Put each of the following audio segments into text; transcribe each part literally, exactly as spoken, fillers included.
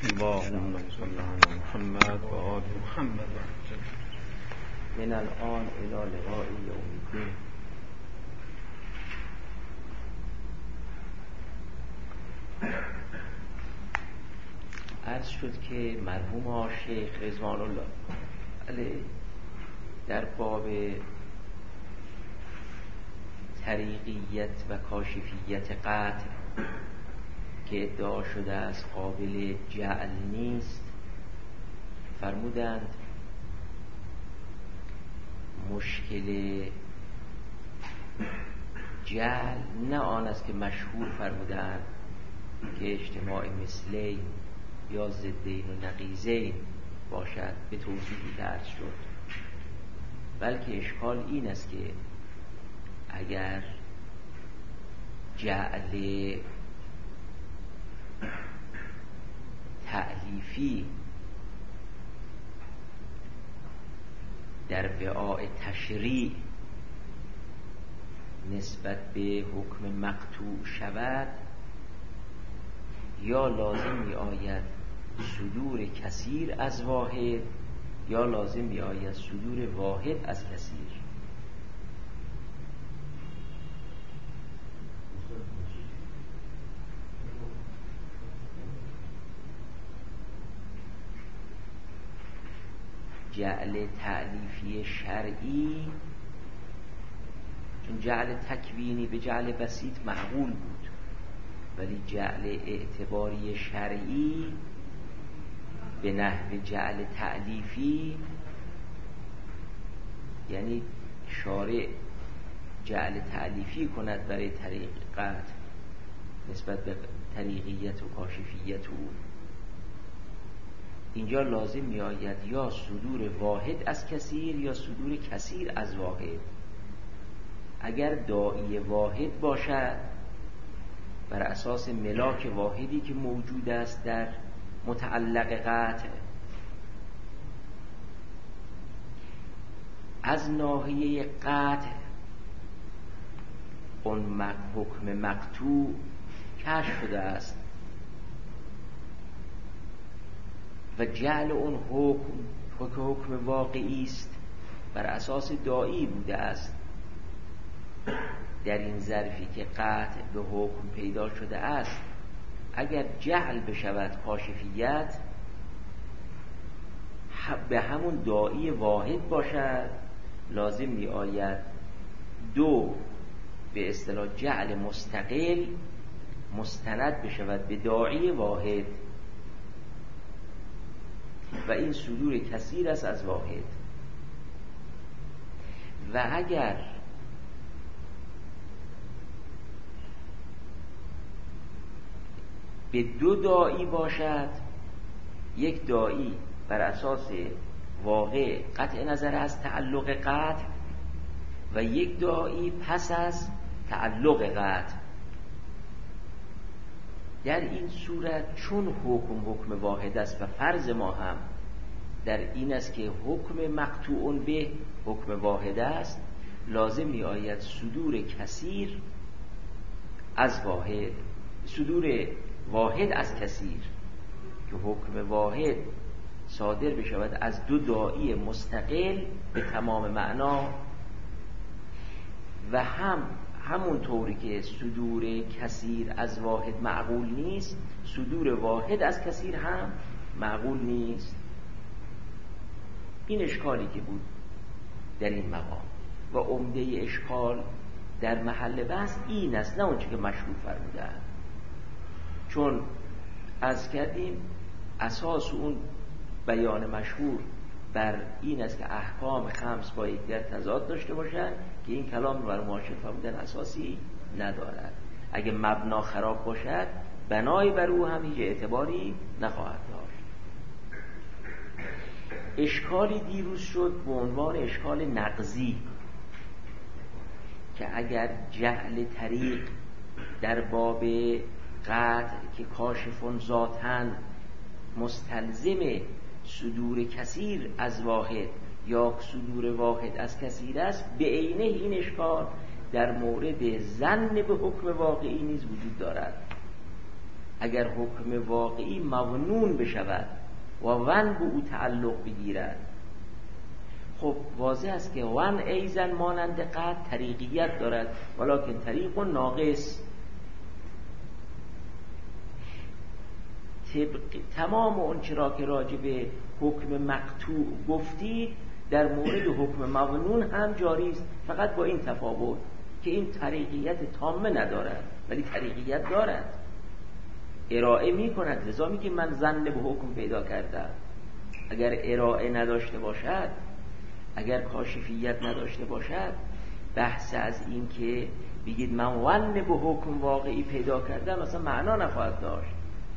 اللهم صل علی محمد و آل محمد من الان الی لقاء یوم الدین. عرض شد که مرحوم شیخ رضوان الله علیه در باب طریقیت و کاشفیت قطع که ادعا شده است قابل جعل نیست، فرمودند مشکل جعل نه آن است که مشهور فرمودند که اجتماع مثلین یا ضدین و نقیضین باشد، به توضیحی درس شد، بلکه اشکال این است که اگر جعل تألیفی در وعاء تشریع نسبت به حکم مقطوع شود، یا لازم می آید صدور کثیر از واحد یا لازم می آید صدور واحد از کثیر. جعل تألیفی شرعی، چون جعل تکوینی به جعل بسیط معقول بود، ولی جعل اعتباری شرعی به نحو جعل تألیفی، یعنی شارع جعل تألیفی کند برای طریقت نسبت به طریقیت و کاشفیت او، اینجا لازم می آید یا صدور واحد از کثیر یا صدور کثیر از واحد. اگر داعی واحد باشد بر اساس ملاک واحدی که موجود است در متعلق قطع، از ناحیه قطع اون حکم مقطوع کشف شده است و جعل اون حکم حکم حکم واقعی است بر اساس داعی بوده است. در این ظرفی که قطع به حکم پیدا شده است، اگر جعل بشود کاشفیت به همون داعی واحد باشد، لازم می آید دو به اصطلاح جعل مستقل مستند بشود به داعی واحد و این صدور کثیر است از واحد. و اگر به دو داعی باشد، یک داعی بر اساس واقع قطع نظر از تعلق قطع و یک داعی پس از تعلق قطع، در این صورت چون حکم حکم واحد است و فرض ما هم در این است که حکم مقطوع به حکم واحد است، لازم می آید صدور کثیر از واحد، صدور واحد از کثیر، که حکم واحد صادر بشود از دو داعی مستقل به تمام معنا، و هم همون طوری که صدور کثیر از واحد معقول نیست، صدور واحد از کثیر هم معقول نیست. این اشکالی که بود در این مقام و عمده اشکال در محل بحث این است، نه اون چه که مشروع فرمودند. چون از کردیم اساس اون بیان مشهور بر این است که احکام خمس با یکدیگر تضاد داشته باشند، که این کلام رو بر معاشر فرمودن اساسی ندارد. اگه مبنا خراب باشد بنای بر او هم هیچ اعتباری نخواهد داشت. اشکالی دیروز شد به عنوان اشکال نقضی، که اگر جعل طریق در باب قطع که کاشفون ذاتن مستلزم صدور کثیر از واحد یا صدور واحد از کثیر است، به عینه این اشکال در مورد ظن به حکم واقعی نیز وجود دارد. اگر حکم واقعی مظنون بشود و ون به او تعلق بگیرد. خب واضح است که ون ایزن مانند قطع طریقیت دارد، ولکن طریق ناقص. طبق تمام اون چرا که راجع به حکم مقطوع گفتید در مورد حکم مظنون هم جاری است، فقط با این تفاوت که این طریقیت تامه ندارد ولی طریقیت دارد، ارائه می کند. لذا می که من ظن به حکم پیدا کردم. اگر ارائه نداشته باشد، اگر کاشفیت نداشته باشد، بحث از این که بگید من ظن به حکم واقعی پیدا کردم مثلا معنا نخواهد داشت.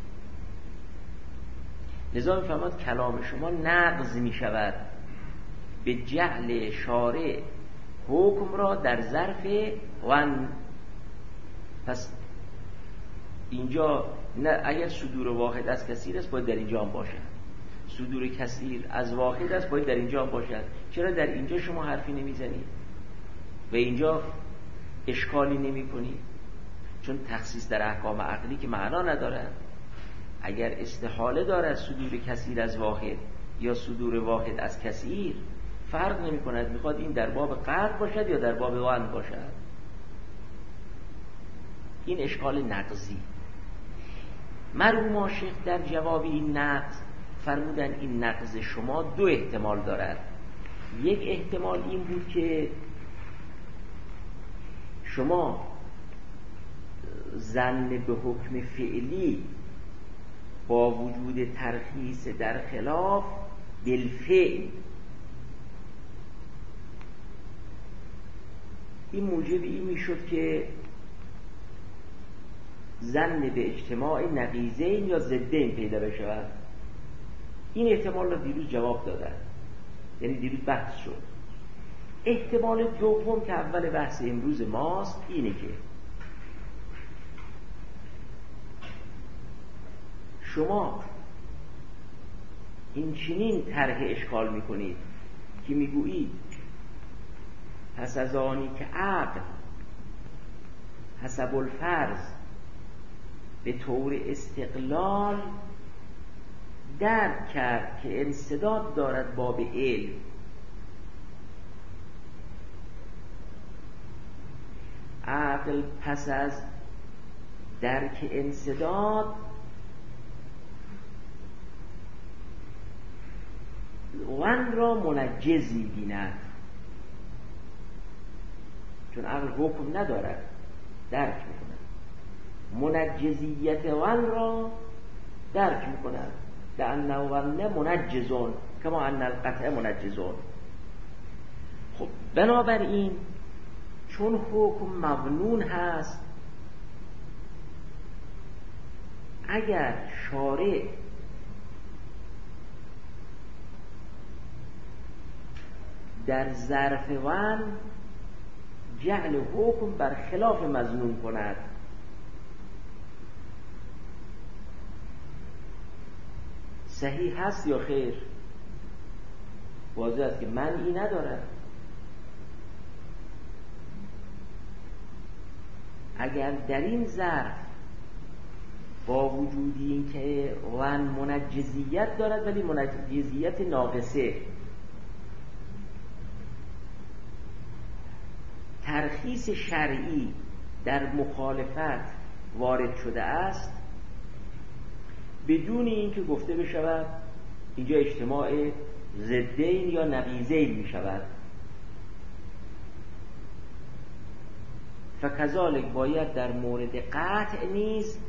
لذا می فرماد کلام شما نقض می شود به جعل شارع حکم را در ظرف ون. پس اینجا نه اگر صدور واحد از کثیر است باید در اینجا هم باشد، صدور کثیر از واحد است باید در اینجا هم باشد. چرا در اینجا شما حرفی نمیزنید و اینجا اشکالی نمی کنید؟ چون تخصیص در احکام عقلی که معنا ندارد. اگر استحاله دارد صدور کثیر از واحد یا صدور واحد از کثیر، فرق نمی کند میخواد این در باب قطع باشد یا در باب ون باشد. این اشکال نقضی. مرحوم عاشق در جواب این نقض فرمودن این نقض شما دو احتمال دارد. یک احتمال این بود که شما ظن به حکم فعلی با وجود ترخیص در خلاف بالفعل، این موجب این میشد که ظن به اجتماع نقیضین یا ضدین پیدا بشود. این احتمال را دیروز جواب دادن، یعنی دیروز بحث شد. احتمال دوم که اول بحث امروز ماست اینه که شما این چنین طرح اشکال میکنید که میگویید پس از آنی که عقل حسب الفرض به طور استقلال درک کرد که انسداد دارد باب علم، عقل پس از درک انسداد ون را منجز می‌بیند، چون عقل حکم ندارد درک می‌کند، منجزیت ون را درک می‌کند. لأن ون منجزون کما ان القطع منجزون. خب بنابراین چون حکم مظنون هست، اگر شارع در ظرف ون جعل حکم بر خلاف مظنون کند، صحیح هست یا خیر؟ واضح است که منعی ندارد. اگر در این ظرف با وجودی این که ون منجزیت دارد ولی منجزیت ناقصه، ترخیص شرعی در مخالفت وارد شده است، بدون اینکه گفته بشود اینجا اجتماع ضدین یا نقیضین می شود، فکذالک باید در مورد قطع نیز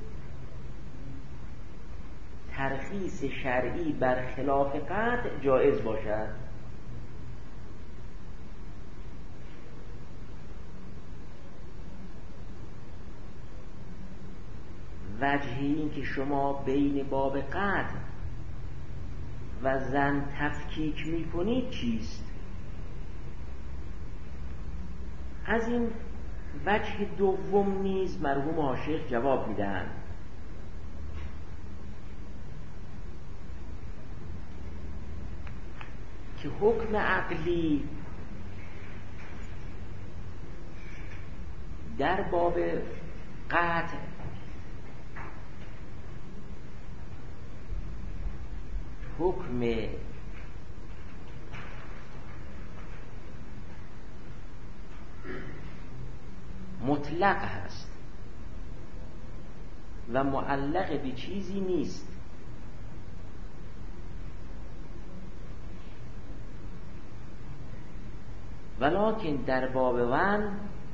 ترخیص شرعی بر خلاف قطع جایز باشد. وجه این که شما بین باب قطع و ظن تفکیک می کنید چیست؟ از این وجه دوم نیز مرحوم عاشق جواب میدهند. که حکم عقلی در باب قطع حکم مطلق هست و معلق به چیزی نیست. ولکن در باب ون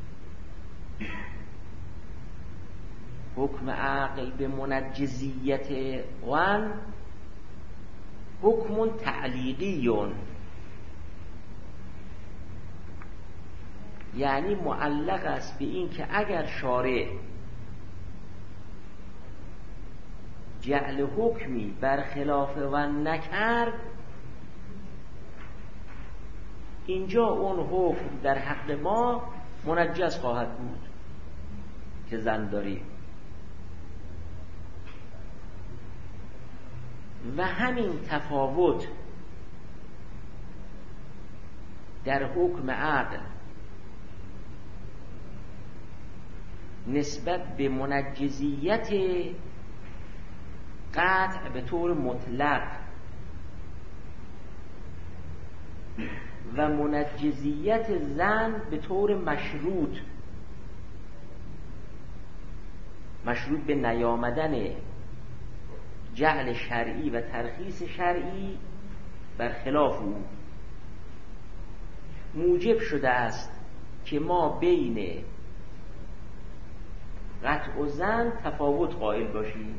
حکم عقل به منجزیت ون حکم تعلیقیون، یعنی معلق است به این که اگر شارع جعل حکمی برخلاف ون نکرد، اینجا اون حکم در حق ما منجز خواهد بود که زن داریم. و همین تفاوت در حکم عقل نسبت به منجزیت قطع به طور مطلق و منجزیت زن به طور مشروط، مشروط به نیامدن جعل شرعی و ترخیص شرعی برخلاف او، موجب شده است که ما بین قطع و زن تفاوت قائل باشیم.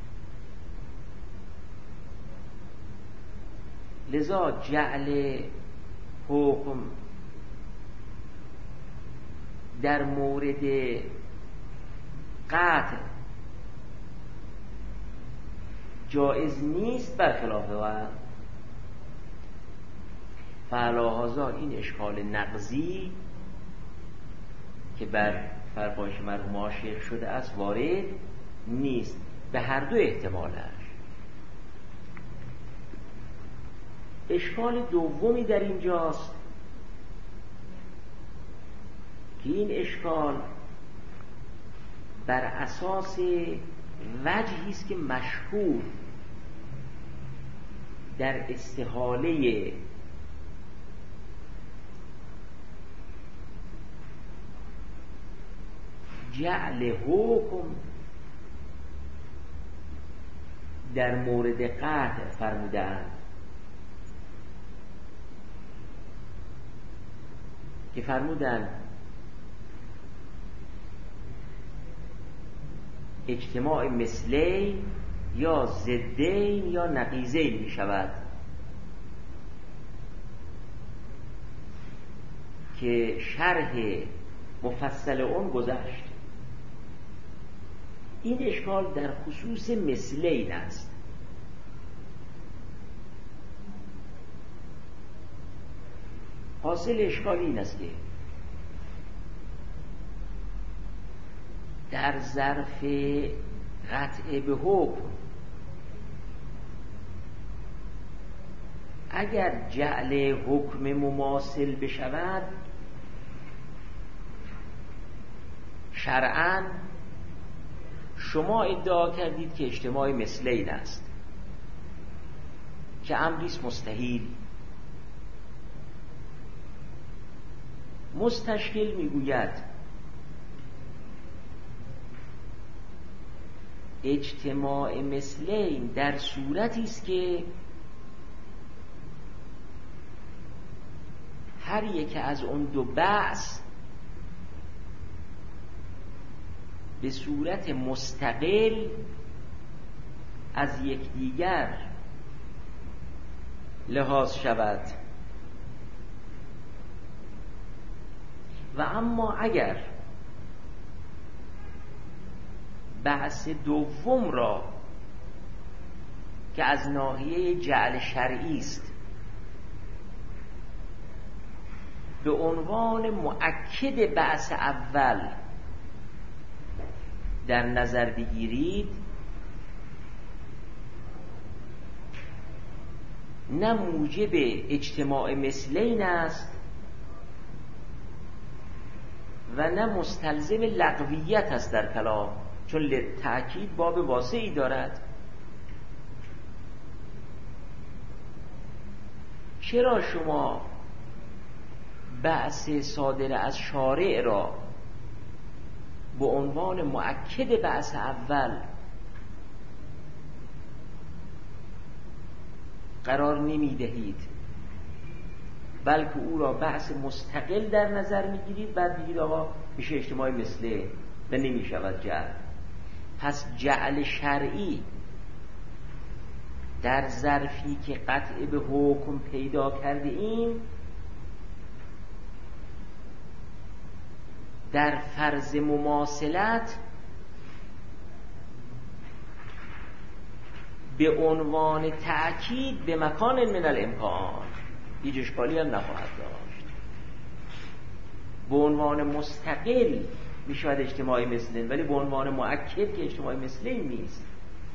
لذا جعل حکم در مورد قطع جایز نیست برخلاف ون. فعلاهذا این اشکال نقضی که بر فرمایش مرحوم عاشق شده است وارد نیست، به هر دو احتمالش. اشکال دومی در اینجاست که این اشکال بر اساس وجهی است که مشهور در استحاله جعل حکم در مورد قطع فرمودند که فرمودند اجتماع مثلین یا ضدین یا نقیضین می شود که شرح مفصل اون گذشت. این اشکال در خصوص مثلین است. حاصل اشکال این است که در ظرف قطع به حکم اگر جعل حکم مماثل بشود شرعاً شما ادعا کردید که اجتماع مثلین است که امریست مستحیل. مستشکل میگوید اجتماع مثلین در صورتی است که هر یک از اون دو بحث به صورت مستقل از یکدیگر لحاظ شود. و اما اگر بحث دوم را که از ناحیه جعل شرعی است به عنوان مؤکد بحث اول در نظر بگیرید، نه موجب اجتماع مثلین است و نه مستلزم لغویت است در کلام، چون تأکید باب واسعی دارد. چرا شما بحث صادر از شارع را به عنوان مؤکد بحث اول قرار نمی دهید، بلکه او را بحث مستقل در نظر می گیرید؟ بعد میگید آقا میشه اجتماعی مثله و نمی شود جعل. پس جعل شرعی در ظرفی که قطع به حکم پیدا کرده ایم در فرض مماثلت به عنوان تأکید به مکان من الامکان هیچ اشکالی هم نخواهد داشت. به عنوان مستقل می شود اجتماعی مثلین، ولی به عنوان مؤکد که اجتماعی مثلین نیست.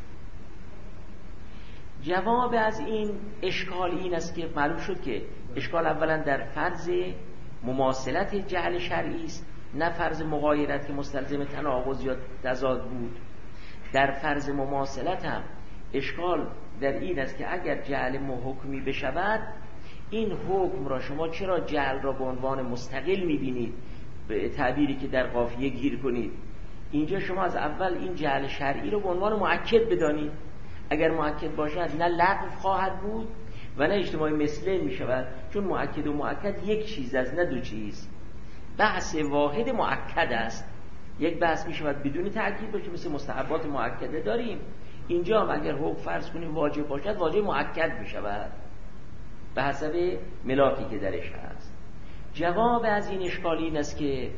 جواب از این اشکال این است که معلوم شد که اشکال اولا در فرض مماثلت جعل شرعی است، نه فرض مغایرت که مستلزم تناقض یا تضاد بود. در فرض مماثلت هم اشکال در این است که اگر جعل محکمی بشود، این حکم را شما چرا جعل را به عنوان مستقل میبینید؟ به تعبیری که در قافیه گیر کنید، اینجا شما از اول این جعل شرعی را به عنوان مؤکد بدانید. اگر مؤکد باشد نه لغو خواهد بود و نه اجتماعی مثله می شود، چون مؤکد و مؤکد یک چیز است نه دو چیز. بحث واحد مؤکد است. یک بحث می شود بدون تأکید باشه، مثل مستحبات مؤکده داریم. اینجا هم اگر حکم فرض کنیم واجب باشد، واجب مؤکد می شود به حسب ملاکی که درش هست. جواب از این اشکال این است که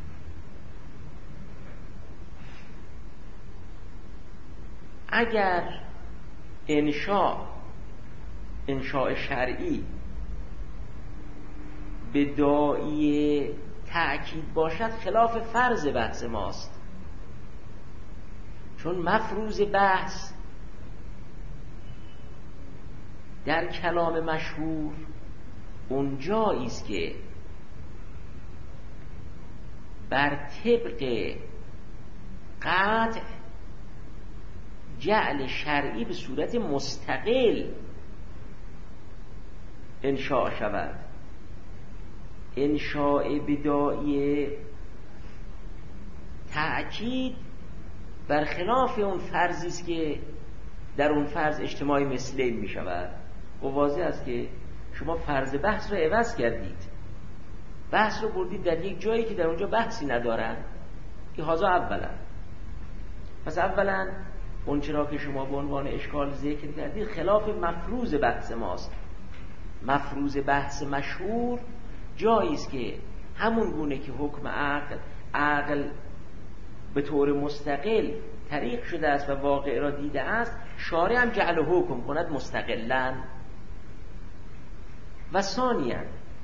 اگر انشاء انشاء شرعی به داعی تأکید باشد، خلاف فرض بحث ماست. چون مفروض بحث در کلام مشهور اونجایی است که بر طبق قطع جعل شرعی به صورت مستقل انشاء شود. انشاء بداعی تأکید برخلاف اون فرضی است که در اون فرض اجتماعی مثله می شود. و واضح است که شما فرض بحث رو عوض کردید، بحث رو بردید در یک جایی که در اونجا بحثی ندارن. که هازا اولا پس اولا اون چرا که شما به عنوان اشکال ذکر کردید خلاف مفروض بحث ماست. مفروض بحث مشهور جایی است که همون گونه که حکم عقل عقل به طور مستقل طریق شده است و واقع را دیده است، شارع هم جعل حکم کند مستقلاً. و ثانیاً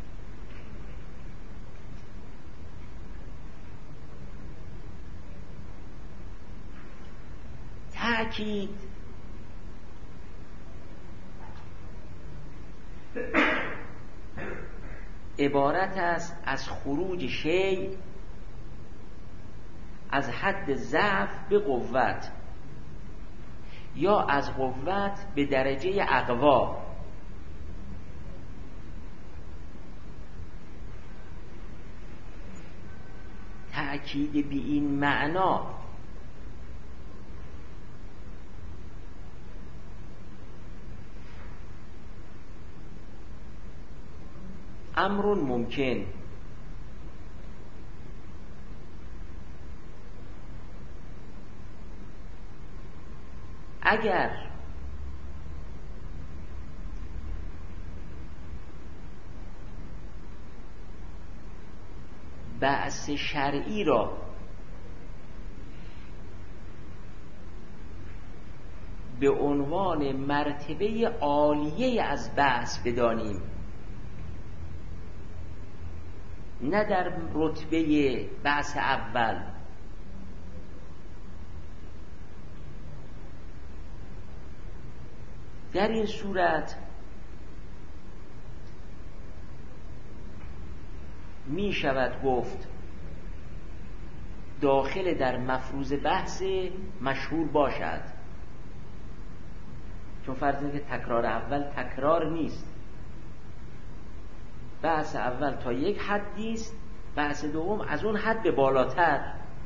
تأکید عبارت است از خروج شیء از حد ضعف به قوت یا از قوت به درجه اقوا. تأکید به این معنا امر ممکن اگر بحث شرعی را به عنوان مرتبه عالیه از بحث بدانیم، نه در رتبه بحث اول. در این صورت می شود گفت داخل در مفروض بحث مشهور باشد، چون فرض اینه که تکرار اول تکرار نیست. بحث اول تا یک حدی است، بحث دوم از اون حد به بالاتر.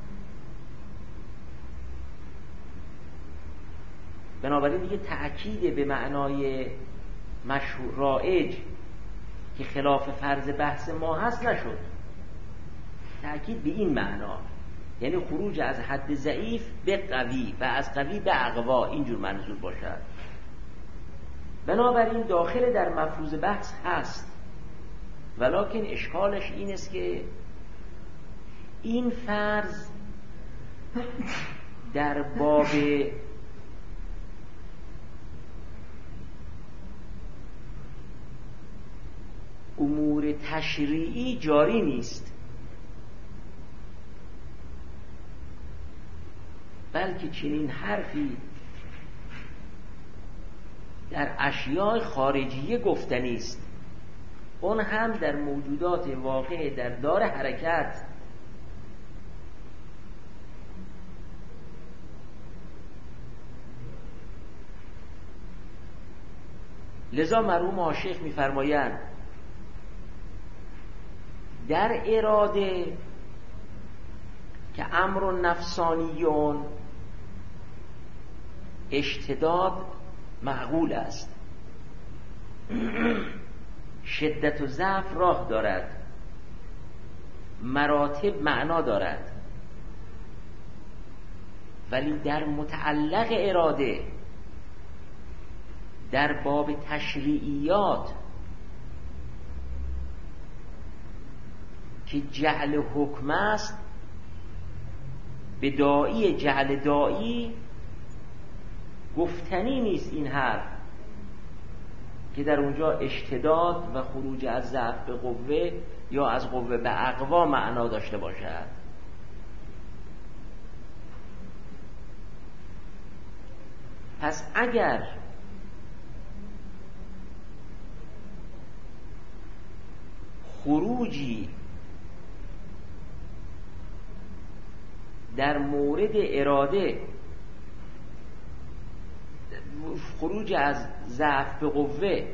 بنابراین دیگه تأکید به معنای مشهور رایج که خلاف فرض بحث ما هست نشد، تأکید به این معنا، یعنی خروج از حد ضعیف به قوی و از قوی به اقوا، اینجور منظور باشد. بنابراین داخل در مفروض بحث هست، ولکن اشکالش این است که این فرض در باب امور تشریعی جاری نیست، بلکه چنین حرفی در اشیاء خارجیه گفتنی است، اون هم در موجودات واقع در دار حرکت. لذا مرحوم آشیخ می‌فرمایند در اراده که امر نفسانیون اشتداد معقول است، شدت و ضعف راه دارد، مراتب معنا دارد، ولی در متعلق اراده در باب تشریعیات که جعل حکم است، به داعی جعل داعی گفتنی نیست این حرف که در اونجا اشتداد و خروج از ضعف به قوه یا از قوه به اقوا معنا داشته باشد. پس اگر خروجی در مورد اراده، خروج از ضعف به قوه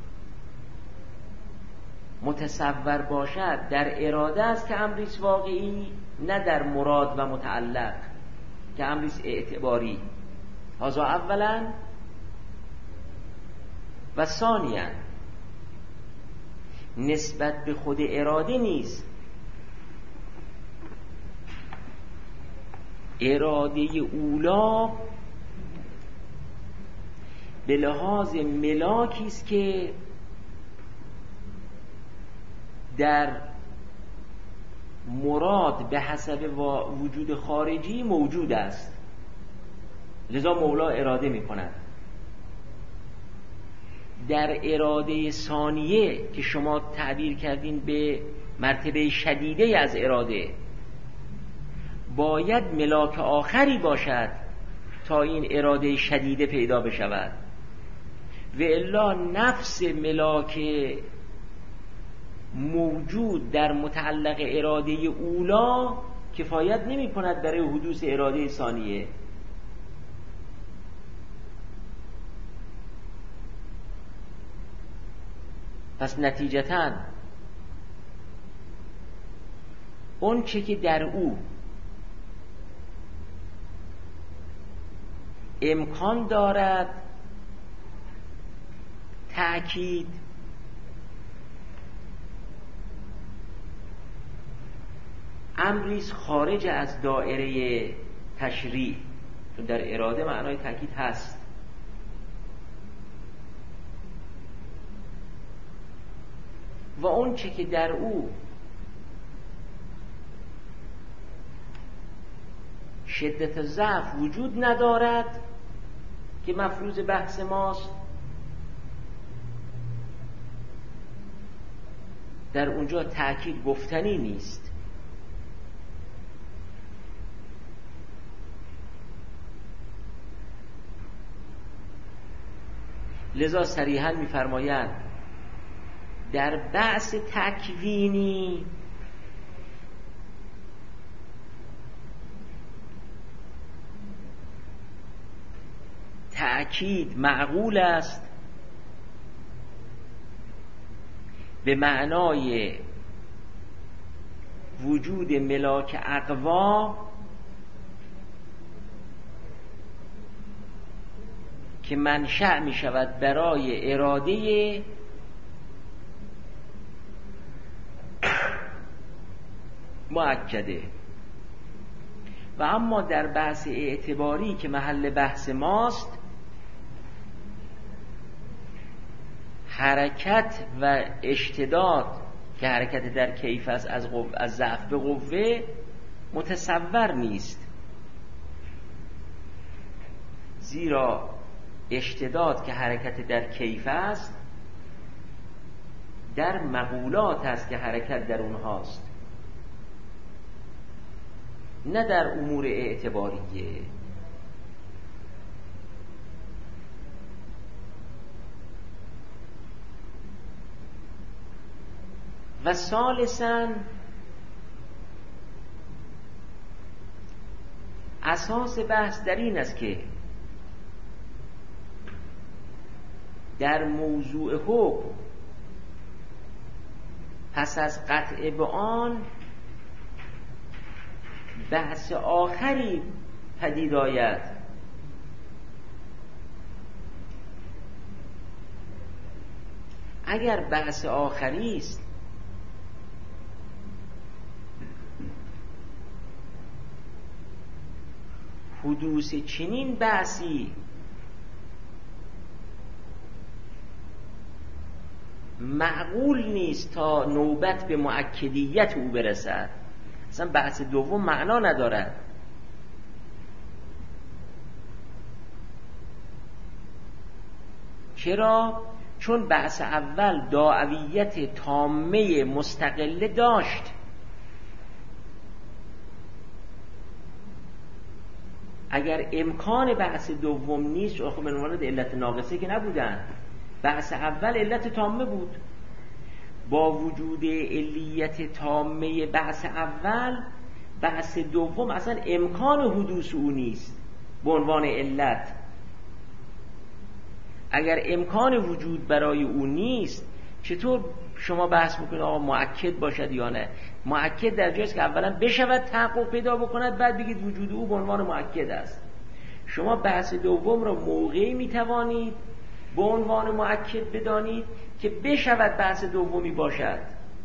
متصور باشد در اراده است که امریست واقعی، نه در مراد و متعلق که امریست اعتباری. هذا اولا. و ثانیا نسبت به خود اراده نیست، اراده اولا به لحاظ ملاکی است که در مراد به حسب وجود خارجی موجود است، لذا مولا اراده می کند. در اراده ثانیه که شما تعبیر کردین به مرتبه شدیده از اراده، باید ملاک آخری باشد تا این اراده شدیده پیدا بشود، و الا نفس ملاک موجود در متعلق اراده اولا کفایت نمی کند برای حدوث اراده ثانیه. پس نتیجتاً اون چه که در او امکان دارد تأکید امریز خارج از دائره تشریع، چون در اراده معنای تأکید هست. و اون چه که در او شدت ضعف وجود ندارد که مفروض بحث ماست، در اونجا تأکید گفتنی نیست. لذا صریحاً می‌فرمایند در بحث تکوینی تأکید معقول است به معنای وجود ملاک اقوا که منشأ می شود برای اراده مؤکده. و اما در بحث اعتباری که محل بحث ماست، حرکت و اشتداد که حرکت در کیف است از قو... از ضعف به قوه متصور نیست، زیرا اشتداد که حرکت در کیف است در مقولات است که حرکت در اونهاست، نه در امور اعتباریه. و ثالثاً اساس بحث در این است که در موضوع حکم پس از قطع به آن بحث آخری پدید آید، اگر بحث آخری است حدوث چنین بحثی معقول نیست تا نوبت به مؤکدیت او برسد. اصلا بحث دوم معنا ندارد. چرا؟ چون بحث اول داعویت تامه مستقله داشت. اگر امکان بحث دوم نیست، خب به عنوان علت ناقصه که نبودن، بحث اول علت تامه بود. با وجود علیت تامه بحث اول، بحث دوم اصلا امکان حدوث او نیست به عنوان علت. اگر امکان وجود برای او نیست، چطور شما بحث میکنید آقا مؤکد باشد یا نه؟ مؤکد در جایی است که اولا بشود تحقق پیدا بکند، بعد بگید وجود او به عنوان مؤکد است. شما بحث دوم را موقعی میتوانید به عنوان مؤکد بدانید که بشود بحث دومی باشد.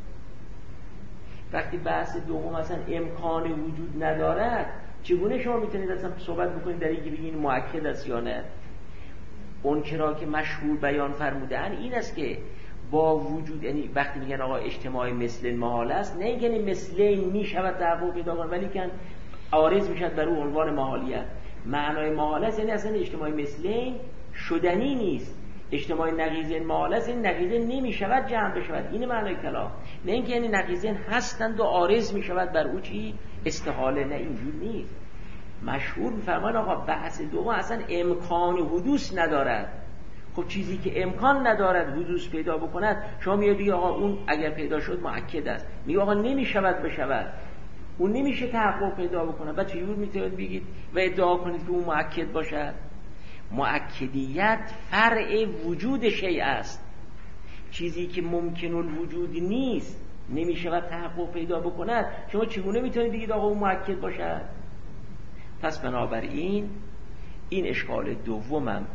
وقتی بحث دوم اصلا امکان وجود ندارد، چگونه شما میتونید اصلا صحبت بکنید در اینکه بگید مؤکد است یا نه؟ اون چرا که مشهور بیان فرمودن این است که با وجود، یعنی وقتی میگن آقا اجتماع مثل محال است، نه یعنی مثلین میشود تحقق پیدا کند ولی که عارض میشد بر او عنوان محالیت. معنای محال است یعنی اصلا اجتماع مثلین شدنی نیست. اجتماع نقیضین محال است، این نقیضین نمیشود جمع بشود. این معنای کلام. نه اینکه یعنی نقیضین هستند و عارض میشود بر او چی استحاله، نه اینجور نیست. مشهور میفرمان آقا بحث دوم اصلا امکان حدوث ندارد. خب چیزی که امکان ندارد حدوث پیدا بکند، شما میاد بگید آقا اون اگر پیدا شد مؤکد است. میگه آقا نمیشود بشود، اون نمیشه تحقق پیدا بکنه. بعد چجور میتونید بگید و ادعا کنید که اون مؤکد باشد؟ مؤکدیت فرع وجود شیء است. چیزی که ممکن الوجود نیست، نمیشود تحقق پیدا بکند، شما چگونه میتونید بگید آقا اون مؤکد باشد؟ پس بنابراین این اشکال دومم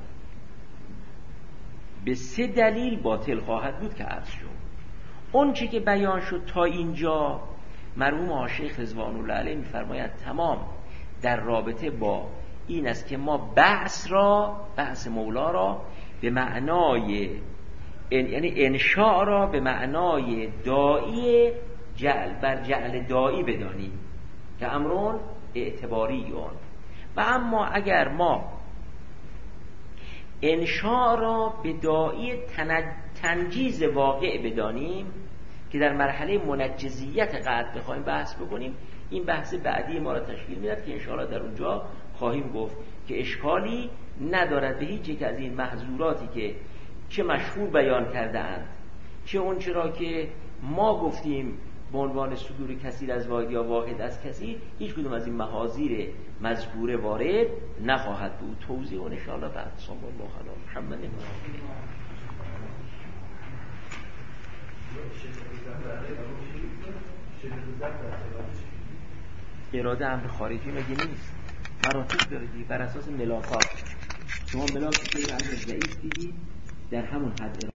به سه دلیل باطل خواهد بود که عرض شد. اون چی که بیان شد تا اینجا، مرحوم شیخ رضوان الله علیه میفرماید تمام در رابطه با این است که ما بحث را، بحث مولا را به معنای، یعنی انشاء را به معنای دائی جعل بر جعل دائی بدانیم که امرون اعتباریون. و اما اگر ما انشاء را به دائی تنجیز واقع بدانیم که در مرحله منجزیت قطع بخوایم بحث بکنیم، این بحث بعدی ما را تشکیل میدهد که انشاءالله در اونجا خواهیم گفت که اشکالی ندارد به هیچ یک از این محظوراتی که چه مشهور بیان کرده اند، چه اون چرا که ما گفتیم به عنوان صدور کثیر از واحد یا واحد از کثیر، هیچ کدوم از این محاذیر مذکوره وارد نخواهد بود. توضیح اون انشاءالله بعد. صلی الله علی محمد. اراده امر خارجی مگه نیست؟ مراتب داره دیگه، بر اساس ملاکات. شما ملاک که امر ضعیف دیدید در همون حد